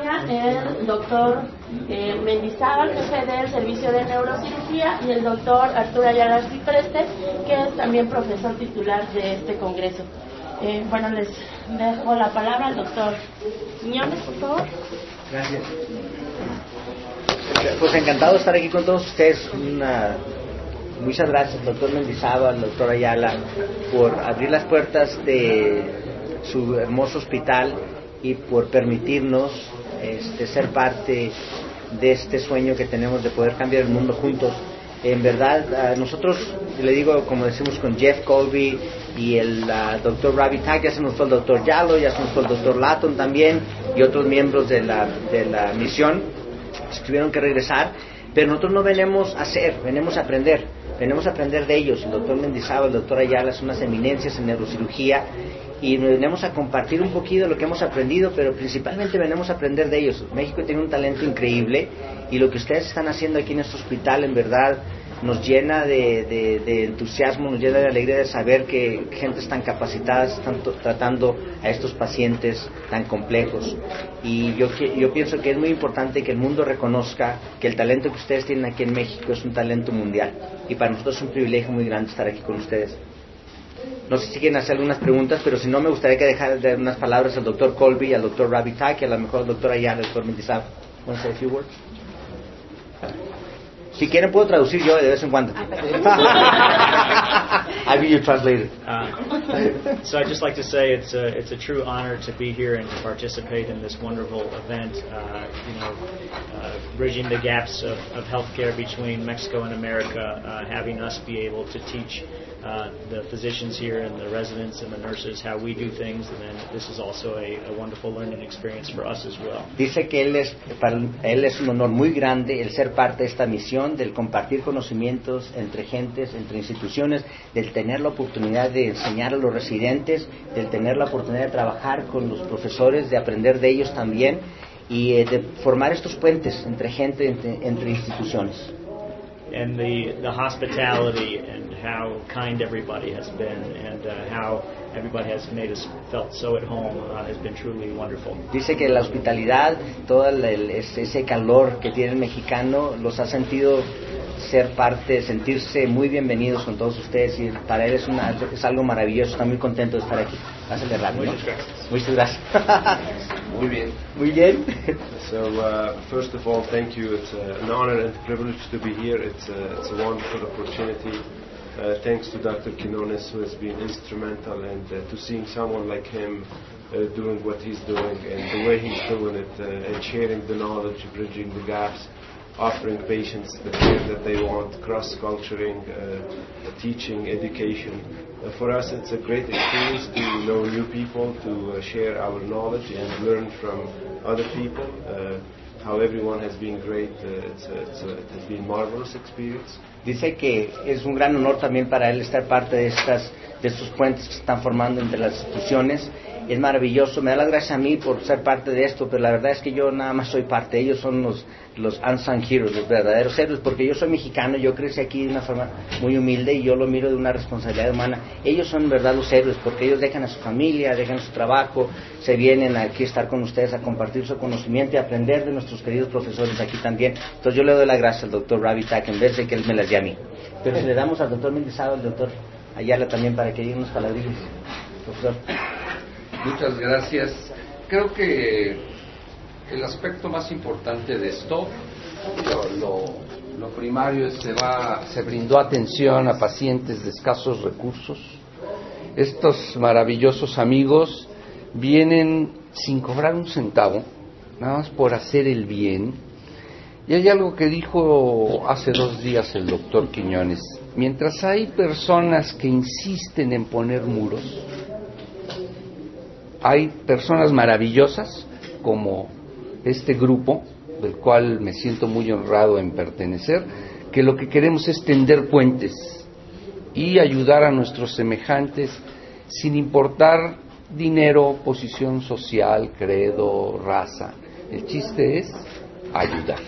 acompaña el doctor Mendizábal, jefe del servicio de neurocirugía, y el doctor Arturo Ayala Cipreste, que es también profesor titular de este congreso. Bueno, les dejo la palabra al doctor Quiñones, por favor. Gracias. Pues encantado de estar aquí con todos ustedes. Muchas gracias, doctor Mendizábal, doctor Ayala, por abrir las puertas de su hermoso hospital y por permitirnos ser parte de este sueño que tenemos de poder cambiar el mundo juntos. En verdad, nosotros, le digo, como decimos con Jeff Colby y el doctor Ravi Tak, ya se nos fue el doctor Yalo, ya se nos fue el doctor Latton también, y otros miembros de la misión que tuvieron que regresar, pero nosotros no venimos a hacer, venimos a aprender de ellos. El doctor Mendizábal, el doctor Ayala son unas eminencias en neurocirugía, y venimos a compartir un poquito de lo que hemos aprendido, pero principalmente venimos a aprender de ellos. México tiene un talento increíble, y lo que ustedes están haciendo aquí en este hospital en verdad nos llena de entusiasmo, nos llena de alegría de saber que gentes tan capacitadas están tratando a estos pacientes tan complejos. Y yo pienso que es muy importante que el mundo reconozca que el talento que ustedes tienen aquí en México es un talento mundial, y para nosotros es un privilegio muy grande estar aquí con ustedes. No sé si quieren hacer algunas preguntas, pero si no, me gustaría que dejar de unas palabras al doctor Colby, al doctor Ravi Tak, y a lo mejor al doctor Ayala, al doctor Mendizábal. ¿Want to say a few words? Si quieren puedo traducir yo de vez en cuando. I'll be your translator. So I'd just like to say it's a true honor to be here and to participate in this wonderful event. Bridging the gaps of healthcare between Mexico and America, having us be able to teach the physicians here and the residents and the nurses how we do things, and then this is also a wonderful learning experience for us as well. Dice que para él es un honor muy grande el ser parte de esta misión, del compartir conocimientos entre gentes, entre instituciones, del tener la oportunidad de enseñar a los residentes, del tener la oportunidad de trabajar con los profesores, de aprender de ellos también, y de formar estos puentes entre gente, entre instituciones. And the hospitality and how kind everybody has been, and how everybody has made us felt so at home has been truly wonderful. Dice que la hospitalidad, todo ese calor que tiene el mexicano, los ha sentido ser parte, sentirse muy bienvenidos con todos ustedes, y para él es algo maravilloso. Está muy contento de estar aquí. Hácele rápido, ¿no? Muchas gracias. Muy bien. Muy bien. So first of all, thank you. It's an honor and privilege to be here. It's a wonderful opportunity. Thanks to Dr. Quinones, who has been instrumental, and to seeing someone like him doing what he's doing and the way he's doing it, and sharing the knowledge, bridging the gaps, offering patients the care that they want, cross-culturing, teaching, education. For us, it's a great experience to know new people, to share our knowledge and learn from other people. How everyone has been great. It has been marvelous experience. Dice que es un gran honor también para él estar parte de estos puentes que se están formando entre las instituciones. Es maravilloso, me da las gracias a mí por ser parte de esto, pero la verdad es que yo nada más soy parte. Ellos son los unsung heroes, los verdaderos héroes, porque yo soy mexicano, yo crecí aquí de una forma muy humilde y yo lo miro de una responsabilidad humana. Ellos son en verdad los héroes, porque ellos dejan a su familia, dejan su trabajo, se vienen aquí a estar con ustedes, a compartir su conocimiento y a aprender de nuestros queridos profesores aquí también. Entonces yo le doy las gracias al doctor Ravi Tak en vez de que él me las dé a mí. Pero si le damos al doctor Mendizábal, al doctor Ayala también, para que diga unos palabrillas, profesor. Muchas gracias. Creo que el aspecto más importante de esto, lo primario es se brindó atención a pacientes de escasos recursos. Estos maravillosos amigos vienen sin cobrar un centavo, nada más por hacer el bien. Y hay algo que dijo hace 2 días el doctor Quiñones: mientras hay personas que insisten en poner muros, hay personas maravillosas como este grupo, del cual me siento muy honrado en pertenecer, que lo que queremos es tender puentes y ayudar a nuestros semejantes sin importar dinero, posición social, credo, raza. El chiste es ayudar.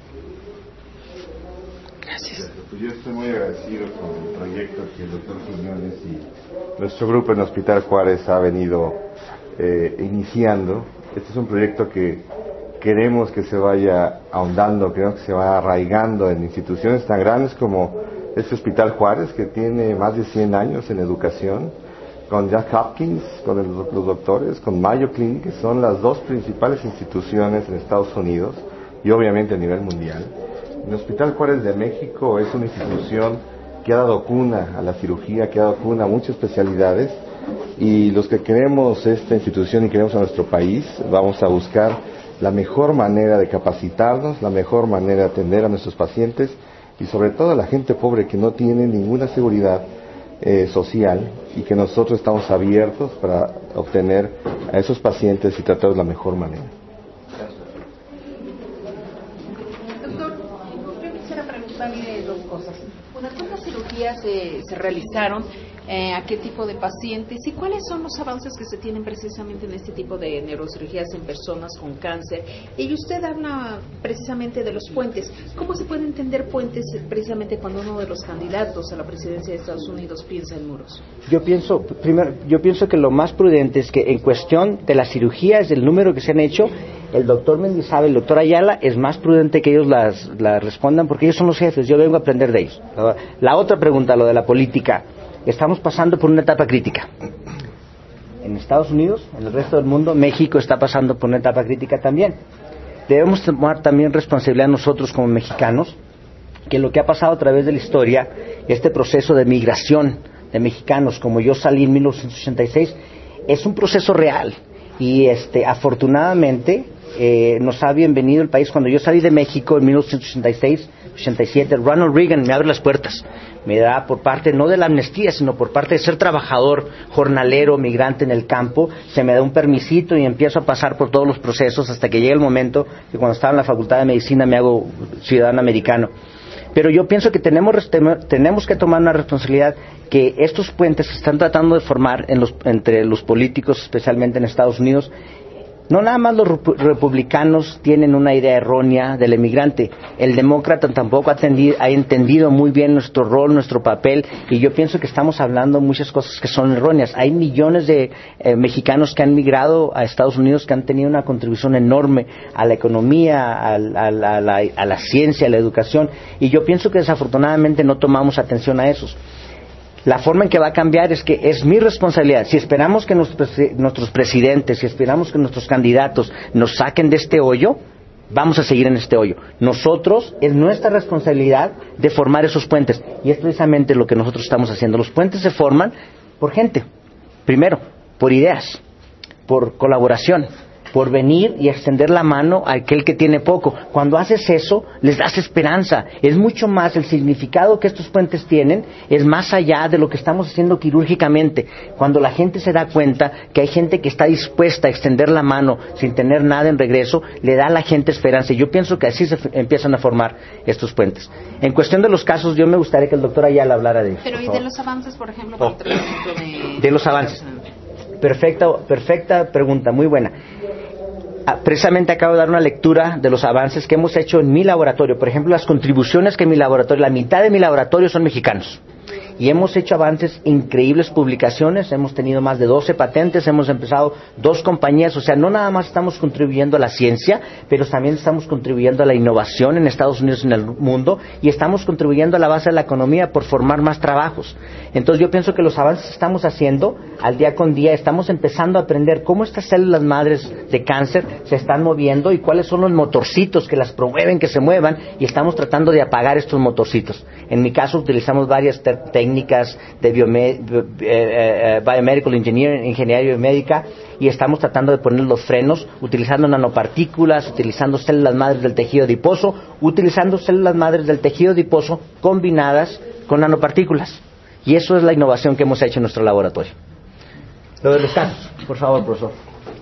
Gracias. Pues yo estoy muy agradecido con el proyecto que el doctor Quiñones y nuestro grupo en Hospital Juárez ha venido iniciando. Este es un proyecto que queremos que se vaya ahondando, queremos que se vaya arraigando en instituciones tan grandes como este Hospital Juárez, que tiene más de 100 años en educación, con Johns Hopkins, con los doctores, con Mayo Clinic, que son las dos principales instituciones en Estados Unidos y obviamente a nivel mundial. El Hospital Juárez de México es una institución que ha dado cuna a la cirugía, que ha dado cuna a muchas especialidades, y los que queremos esta institución y queremos a nuestro país, vamos a buscar la mejor manera de capacitarnos, la mejor manera de atender a nuestros pacientes y sobre todo a la gente pobre que no tiene ninguna seguridad social, y que nosotros estamos abiertos para obtener a esos pacientes y tratarlos de la mejor manera. Doctor, yo quisiera preguntarle dos cosas. Una, ¿cuántas cirugías se realizaron? ¿A qué tipo de pacientes? ¿Y cuáles son los avances que se tienen precisamente en este tipo de neurocirugías en personas con cáncer? Y usted habla precisamente de los puentes. ¿Cómo se puede entender puentes precisamente cuando uno de los candidatos a la presidencia de Estados Unidos piensa en muros? Yo pienso que lo más prudente es que en cuestión de las cirugías, del número que se han hecho, el doctor Mendizábal, el doctor Ayala, es más prudente que ellos las respondan, porque ellos son los jefes, yo vengo a aprender de ellos. La otra pregunta, lo de la política. Estamos pasando por una etapa crítica. En Estados Unidos, en el resto del mundo, México está pasando por una etapa crítica también. Debemos tomar también responsabilidad nosotros como mexicanos, que lo que ha pasado a través de la historia, este proceso de migración de mexicanos, como yo salí en 1986, es un proceso real. Y afortunadamente nos ha bienvenido el país. Cuando yo salí de México en 1986, 87, Ronald Reagan me abre las puertas. Me da por parte, no de la amnistía, sino por parte de ser trabajador, jornalero, migrante en el campo, se me da un permisito y empiezo a pasar por todos los procesos hasta que llega el momento que cuando estaba en la Facultad de Medicina me hago ciudadano americano. Pero yo pienso que tenemos que tomar una responsabilidad, que estos puentes que están tratando de formar entre los políticos, especialmente en Estados Unidos, no nada más los republicanos tienen una idea errónea del emigrante, el demócrata tampoco ha entendido muy bien nuestro rol, nuestro papel, y yo pienso que estamos hablando muchas cosas que son erróneas. Hay millones de mexicanos que han migrado a Estados Unidos, que han tenido una contribución enorme a la economía, a la ciencia, a la educación, y yo pienso que desafortunadamente no tomamos atención a esos. La forma en que va a cambiar es que es mi responsabilidad. Si esperamos que nuestros presidentes, si esperamos que nuestros candidatos nos saquen de este hoyo, vamos a seguir en este hoyo. Nosotros, es nuestra responsabilidad de formar esos puentes. Y es precisamente lo que nosotros estamos haciendo. Los puentes se forman por gente. Primero, por ideas, por colaboración, por venir y extender la mano a aquel que tiene poco. Cuando haces eso, les das esperanza. Es mucho más, el significado que estos puentes tienen es más allá de lo que estamos haciendo quirúrgicamente. Cuando la gente se da cuenta que hay gente que está dispuesta a extender la mano sin tener nada en regreso, le da a la gente esperanza. Y yo pienso que así se empiezan a formar estos puentes. En cuestión de los casos, yo me gustaría que el doctor Ayala hablara de eso. Pero ¿y de los avances, por ejemplo, para otro ejemplo de los avances? Perfecta pregunta, muy buena. Precisamente acabo de dar una lectura de los avances que hemos hecho en mi laboratorio. Por ejemplo, las contribuciones que mi laboratorio, la mitad de mi laboratorio son mexicanos. Y hemos hecho avances, increíbles publicaciones, hemos tenido más de 12 patentes, hemos empezado 2 compañías, o sea, no nada más estamos contribuyendo a la ciencia, pero también estamos contribuyendo a la innovación en Estados Unidos y en el mundo, y estamos contribuyendo a la base de la economía por formar más trabajos. Entonces yo pienso que los avances que estamos haciendo al día con día, estamos empezando a aprender cómo estas células madres de cáncer se están moviendo y cuáles son los motorcitos que las promueven que se muevan, y estamos tratando de apagar estos motorcitos. En mi caso utilizamos varias técnicas de biomedical engineering, ingeniería biomédica, y estamos tratando de poner los frenos utilizando nanopartículas, utilizando células madres del tejido adiposo, utilizando células madres del tejido adiposo combinadas con nanopartículas. Y eso es la innovación que hemos hecho en nuestro laboratorio. Lo de los casos, por favor, profesor.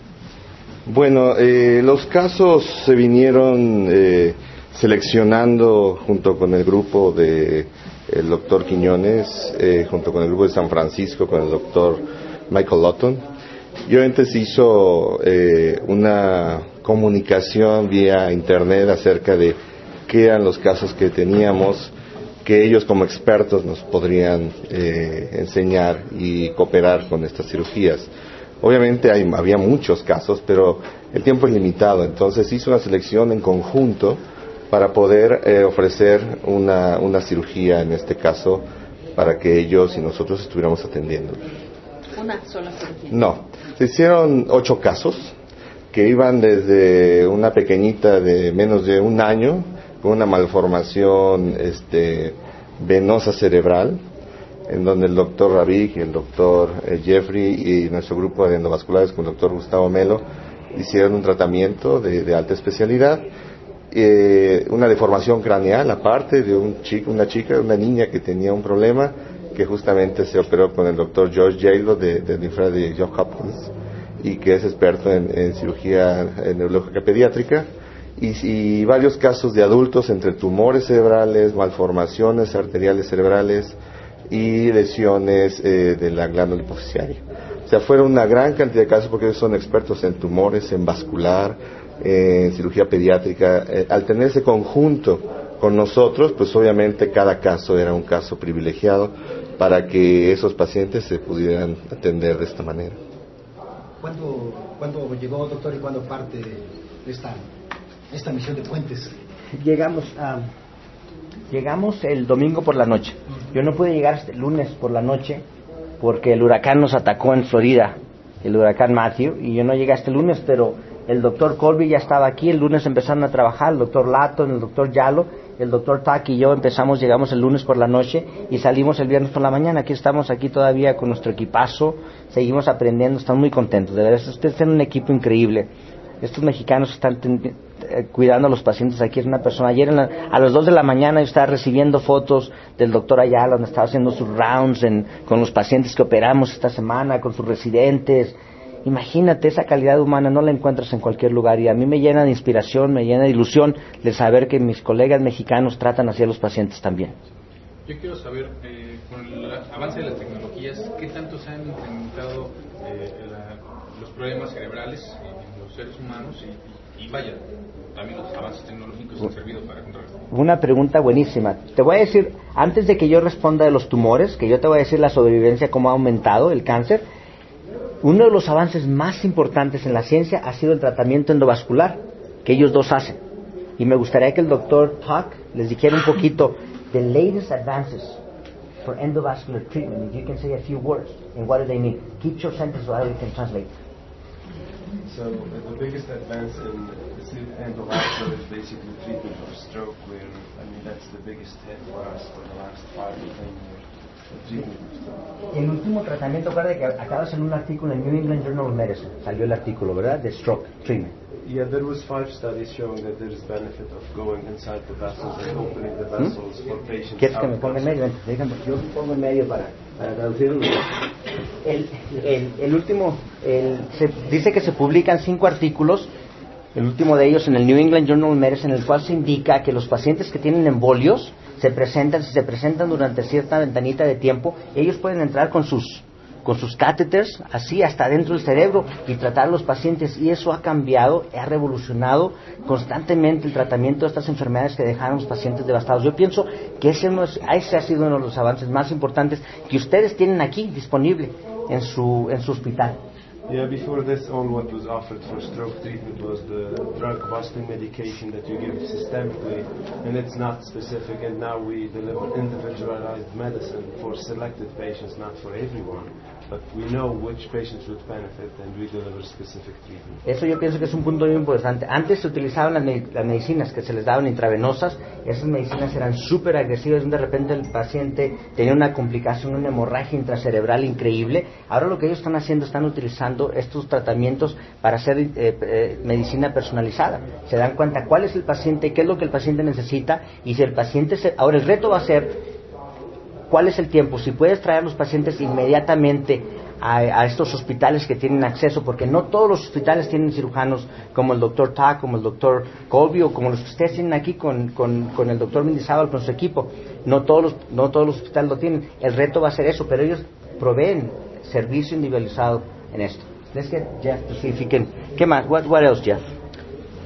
Bueno, los casos se vinieron seleccionando junto con el grupo de el doctor Quiñones, junto con el grupo de San Francisco, con el doctor Michael Lawton. Y obviamente se hizo una comunicación vía internet acerca de qué eran los casos que teníamos, que ellos como expertos nos podrían enseñar y cooperar con estas cirugías. Obviamente había muchos casos, pero el tiempo es limitado, entonces hizo una selección en conjunto para poder ofrecer una cirugía, en este caso, para que ellos y nosotros estuviéramos atendiéndolos. ¿Una sola cirugía? No, se hicieron 8 casos que iban desde una pequeñita de menos de 1 año con una malformación venosa cerebral, en donde el doctor Ravik y el doctor Jeffrey y nuestro grupo de endovasculares con el doctor Gustavo Melo hicieron un tratamiento de alta especialidad, una deformación craneal aparte de una niña que tenía un problema, que justamente se operó con el doctor George Yalo de la Universidad de Johns Hopkins, y que es experto en cirugía neurológica pediátrica, y varios casos de adultos entre tumores cerebrales, malformaciones arteriales cerebrales y lesiones de la glándula hipoficiaria. O sea, fueron una gran cantidad de casos porque ellos son expertos en tumores, en vascular, en cirugía pediátrica. Al tener ese conjunto con nosotros, pues obviamente cada caso era un caso privilegiado para que esos pacientes se pudieran atender de esta manera. ¿Cuándo llegó, doctor, y cuándo parte de esta misión de Puentes? Llegamos el domingo por la noche. Yo no pude llegar hasta el lunes por la noche porque el huracán nos atacó en Florida, el huracán Matthew, y yo no llegué hasta el lunes, pero el doctor Colby ya estaba aquí. El lunes empezaron a trabajar el doctor Latton, el doctor Yalo, el doctor Tak y yo llegamos el lunes por la noche y salimos el viernes por la mañana. Aquí estamos todavía con nuestro equipazo, seguimos aprendiendo, estamos muy contentos. De verdad, ustedes tienen un equipo increíble. Estos mexicanos están cuidando a los pacientes aquí. Es una persona. Ayer a las 2 de la mañana yo estaba recibiendo fotos del doctor Ayala, donde estaba haciendo sus rounds con los pacientes que operamos esta semana, con sus residentes. Imagínate, esa calidad humana no la encuentras en cualquier lugar, y a mí me llena de inspiración, me llena de ilusión de saber que mis colegas mexicanos tratan así a los pacientes también. Yo quiero saber, con el avance de las tecnologías, ¿qué tanto se han incrementado los problemas cerebrales en los seres humanos? Y vaya, también los avances tecnológicos han servido para contrarrestar. Una pregunta buenísima. Te voy a decir, antes de que yo responda de los tumores, que yo te voy a decir la sobrevivencia, cómo ha aumentado el cáncer. Uno de los avances más importantes en la ciencia ha sido el tratamiento endovascular que ellos dos hacen. Y me gustaría que el doctor Tak les dijera un poquito the latest advances for endovascular treatment. If you can say a few words, and what do they mean? Keep your sentence so I can translate. So the biggest advance in endovascular is basically treatment of stroke, where that's the biggest hit for us for the last 5 to 10 years. El último tratamiento, acuérdate que acabas en un artículo en New England Journal of Medicine, salió el artículo, ¿verdad? De stroke treatment. Yeah, there was 5 studies showing that there is benefit of going inside the vessels and opening the vessels for patients. ¿Quieres que me ponga en medio? Déjame, yo me pongo en medio para traducirlo. El último, se dice que se publican 5 artículos, el último de ellos en el New England Journal of Medicine, en el cual se indica que los pacientes que tienen embolios si se presentan durante cierta ventanita de tiempo, ellos pueden entrar con sus catéteres así hasta dentro del cerebro y tratar a los pacientes, y eso ha cambiado, ha revolucionado constantemente el tratamiento de estas enfermedades que dejaron a los pacientes devastados. Yo pienso que ese ha sido uno de los avances más importantes que ustedes tienen aquí disponible en su hospital. Yeah, before this, all what was offered for stroke treatment was the drug-busting medication that you give systemically, and it's not specific. And now we deliver individualized medicine for selected patients, not for everyone. But we know which patients would benefit, and we deliver specific treatment. Eso yo pienso que es un punto muy importante. Antes se utilizaban las medicinas que se les daban intravenosas. Esas medicinas eran súper agresivas. De repente el paciente tenía una complicación, una hemorragia intracerebral increíble. Ahora lo que ellos están haciendo, están utilizando estos tratamientos para hacer medicina personalizada. Se dan cuenta cuál es el paciente, qué es lo que el paciente necesita, y si el paciente ahora el reto va a ser cuál es el tiempo, si puedes traer a los pacientes inmediatamente a estos hospitales que tienen acceso, porque no todos los hospitales tienen cirujanos como el doctor Tak, como el doctor Colby, o como los que ustedes tienen aquí con el doctor Mendizábal, con su equipo. No todos los hospitales lo tienen. El reto va a ser eso, pero ellos proveen servicio individualizado en esto. Let's get Jeff to see if he can. ¿Qué más? What else, Jeff?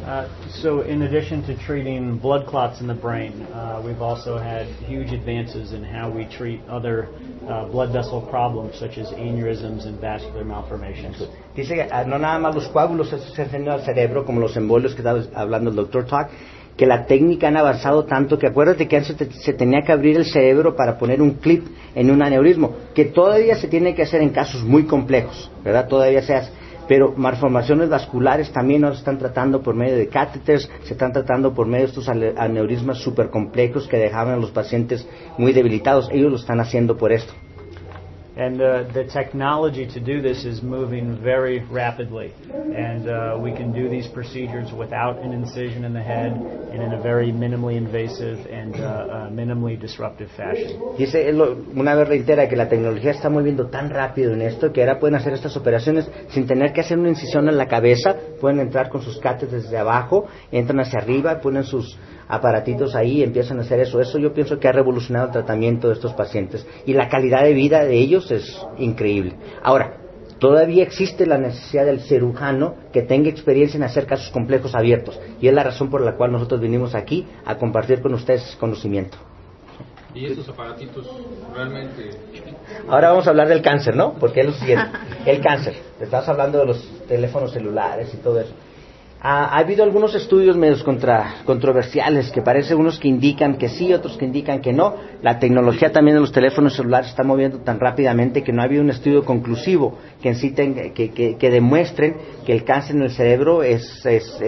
So in addition to treating blood clots in the brain, we've also had huge advances in how we treat other blood vessel problems such as aneurysms and vascular malformations. Dice que no nada más los coágulos esos se hacen al cerebro, como los embolios que estaba hablando el Dr. Talk, que la técnica han avanzado tanto que acuérdate que antes se tenía que abrir el cerebro para poner un clip en un aneurismo, que todavía se tiene que hacer en casos muy complejos, ¿verdad? Todavía se hace. Pero malformaciones vasculares también no se están tratando por medio de catéteres, se están tratando por medio de estos aneurismas súper complejos que dejaban a los pacientes muy debilitados. Ellos lo están haciendo por esto. And the technology to do this is moving very rapidly. And we can do these procedures without an incision in the head and in a very minimally invasive and minimally disruptive fashion. Dice, una vez reitera que la tecnología está moviendo tan rápido en esto que ahora pueden hacer estas operaciones sin tener que hacer una incisión en la cabeza, pueden entrar con sus catéteres desde abajo, entran hacia arriba, ponen sus aparatitos ahí y empiezan a hacer eso. Eso yo pienso que ha revolucionado el tratamiento de estos pacientes y la calidad de vida de ellos es increíble. Ahora, todavía existe la necesidad del cirujano que tenga experiencia en hacer casos complejos abiertos y es la razón por la cual nosotros vinimos aquí a compartir con ustedes conocimiento. ¿Y estos aparatitos realmente? Ahora vamos a hablar del cáncer, ¿no? Porque es lo siguiente. El cáncer. Estás hablando de los teléfonos celulares y todo eso. Ha habido algunos estudios medios controversiales que parece unos que indican que sí, otros que indican que no. La tecnología también de los teléfonos celulares está moviendo tan rápidamente que no ha habido un estudio conclusivo que en sí que demuestren que el cáncer en el cerebro es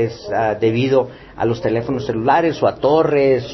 debido a los teléfonos celulares o a torres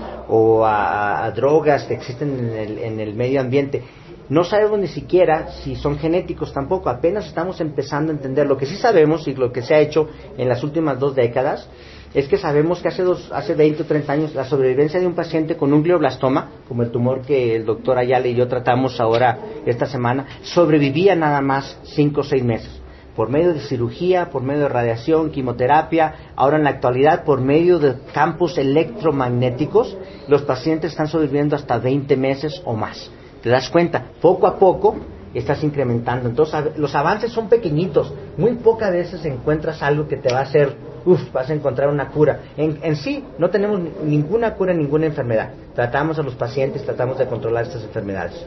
o a drogas que existen en el medio ambiente. No sabemos ni siquiera si son genéticos tampoco, apenas estamos empezando a entender. Lo que sí sabemos y lo que se ha hecho en las últimas 2 décadas es que sabemos que hace 20 o 30 años la sobrevivencia de un paciente con un glioblastoma, como el tumor que el doctor Ayala y yo tratamos ahora esta semana, sobrevivía nada más 5 o 6 meses. Por medio de cirugía, por medio de radiación, quimioterapia, ahora en la actualidad por medio de campos electromagnéticos, los pacientes están sobreviviendo hasta 20 meses o más. ¿Te das cuenta? Poco a poco estás incrementando. Entonces, los avances son pequeñitos. Muy pocas veces encuentras algo que te va a hacer, vas a encontrar una cura. En sí, no tenemos ninguna cura, ninguna enfermedad. Tratamos a los pacientes, tratamos de controlar estas enfermedades.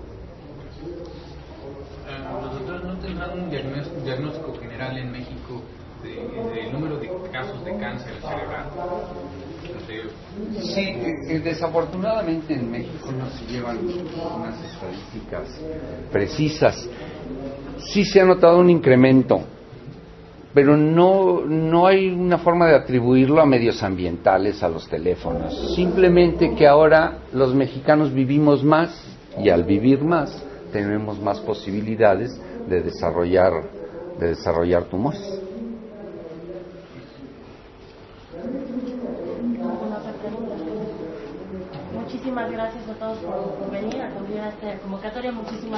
¿Los doctores no tendrán un diagnóstico general en México del número de casos de cáncer cerebral? Sí, desafortunadamente en México no se llevan unas estadísticas precisas. Sí se ha notado un incremento, pero no hay una forma de atribuirlo a medios ambientales, a los teléfonos. Simplemente que ahora los mexicanos vivimos más y al vivir más tenemos más posibilidades de desarrollar tumores. Muchísimas gracias a todos por venir a esta convocatoria. Muchísimas